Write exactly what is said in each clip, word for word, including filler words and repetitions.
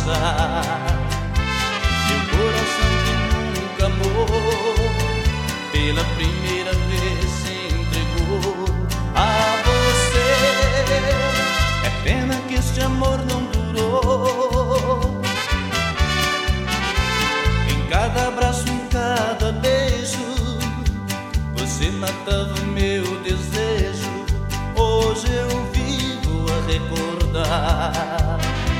passar. Meu coração que nunca amou, pela primeira vez se entregou a você. É pena que este amor não durou. Em cada abraço, em cada beijo, você matava o meu desejo. Hoje eu vivo a recordar.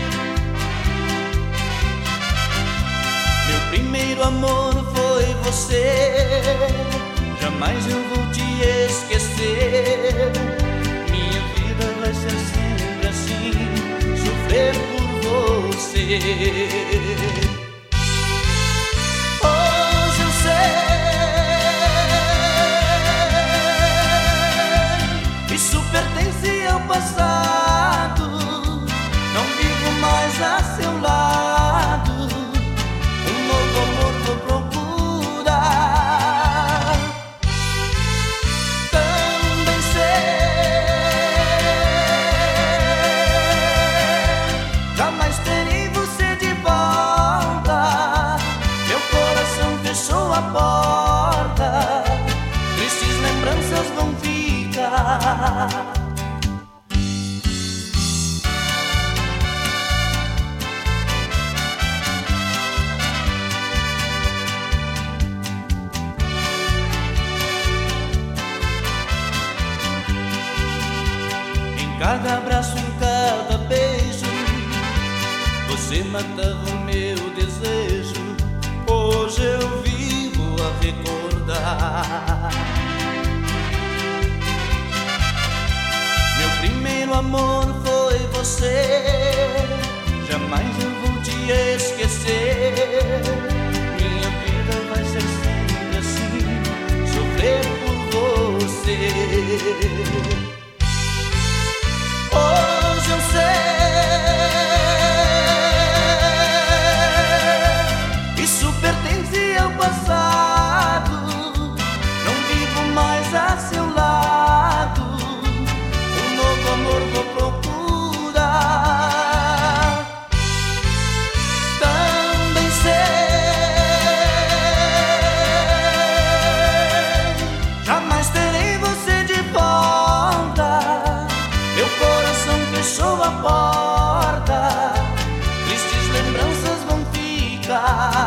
Meu primeiro amor foi você, jamais eu vou te esquecer. Minha vida vai ser sempre assim, sofrer por você. Hoje eu sei, isso pertence ao passado. Não vivo mais a seu lado, um novo amor vou procurar. Também sei, jamais terei você de volta. Meu coração fechou a porta, tristes lembranças vão ficar. Em cada abraço, em cada beijo, você matava o meu desejo. Hoje eu vivo a recordar. Meu primeiro amor foi você, jamais eu vou te esquecer. Minha vida vai ser sempre assim, sofrer por você. Hoje eu sei, isso pertence ao passado. Não vivo mais a seu lado, um novo amor vou procurar. Também sei, jamais terei você de volta. Meu coração fechou a porta, tristes lembranças vão ficar.